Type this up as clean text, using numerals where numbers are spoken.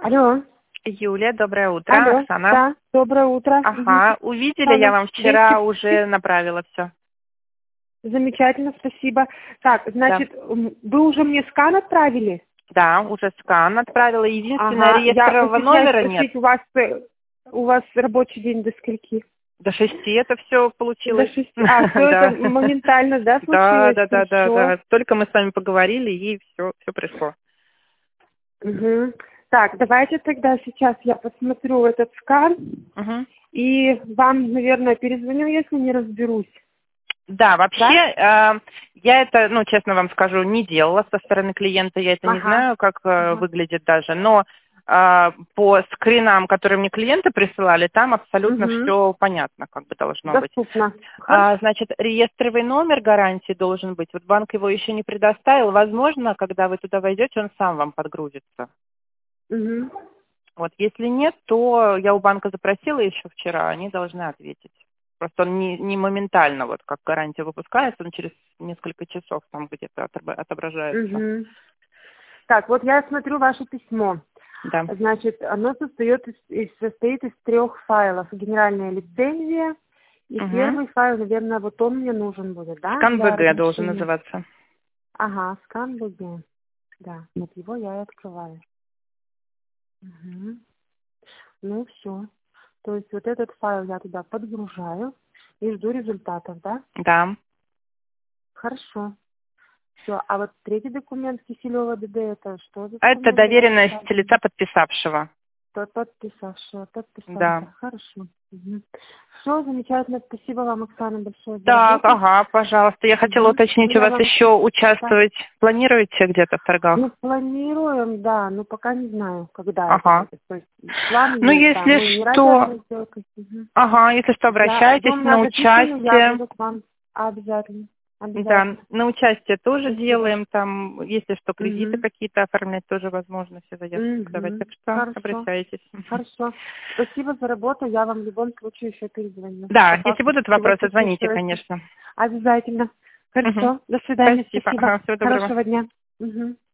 Алло. Юлия, доброе утро. Алло. Оксана. Да, доброе утро. Ага, увидели, Оксана, я вам вчера 200. уже направила все. Замечательно, спасибо. Так, Да. значит, вы уже мне скан отправили? Да, уже скан отправила. Единственное, Ага, я реестрового постесняюсь номера нет. спросить, у вас рабочий день до скольки? До 6 это все До получилось. 6. А, все это Да. моментально, да, Да, случилось? да, да, да, Хорошо. да. Только мы с вами поговорили, и все пришло. Угу. Так, давайте тогда сейчас я посмотрю этот скан Мгм. и вам, наверное, перезвоню, если не разберусь. Да, вообще, Да? я это, честно вам скажу, не делала со стороны клиента, я это не Ага. знаю, как Ага. выглядит даже, но по скринам, которые мне клиенты присылали, там абсолютно Угу. все понятно, как бы должно быть. Доступно. Хорошо. Значит, реестровый номер гарантии должен быть, вот банк его еще не предоставил, возможно, когда вы туда войдете, он сам вам подгрузится. Угу. Вот, если нет, то я у банка запросила еще вчера, они должны ответить. Просто он не моментально, вот как гарантия выпускается, он через несколько часов там где-то отображается. Угу. Так, вот я смотрю ваше письмо. Да. Значит, оно состоит из 3 файлов. Генеральная лицензия. И Угу. первый файл, наверное, вот он мне нужен будет, да, Скан для БГ должен размещения. называться. Ага, скан БГ. Да, вот его я и открываю. Угу. Ну, все. То есть вот этот файл я туда подгружаю и жду результатов, да? Да. Хорошо. Все. А вот третий документ Киселева ДД, это что за Это документ? Давайте доверенность сразу. лица подписавшего. Подписавшая. Да. Хорошо. Все, замечательно. Спасибо вам, Оксана, большое за Так, работу. ага, пожалуйста. Я хотела Угу. уточнить, у Я вас вам... еще Да. участвовать планируете где-то в торгах? Ну, планируем, да, но пока не знаю, когда это Ага. будет. То есть план Ну, есть, да. если Мы не ради что, одной сделки. Угу. ага, если что, Я обращайтесь вы у на меня записаны, я участие. буду к вам обязательно. Да, Обязательно. на участие тоже Спасибо. делаем, там, если что, кредиты Угу. какие-то оформлять тоже возможно, все заявки подавать, Угу. так что Хорошо. обращайтесь. Хорошо. Спасибо за работу. Я вам в любом случае еще перезвоню. По Да, если факту будут всего, вопросы, что звоните, случилось. конечно. Обязательно. Мгм. Хорошо. До свидания. Спасибо, Спасибо. ага, всего доброго. Хорошего дня. Угу.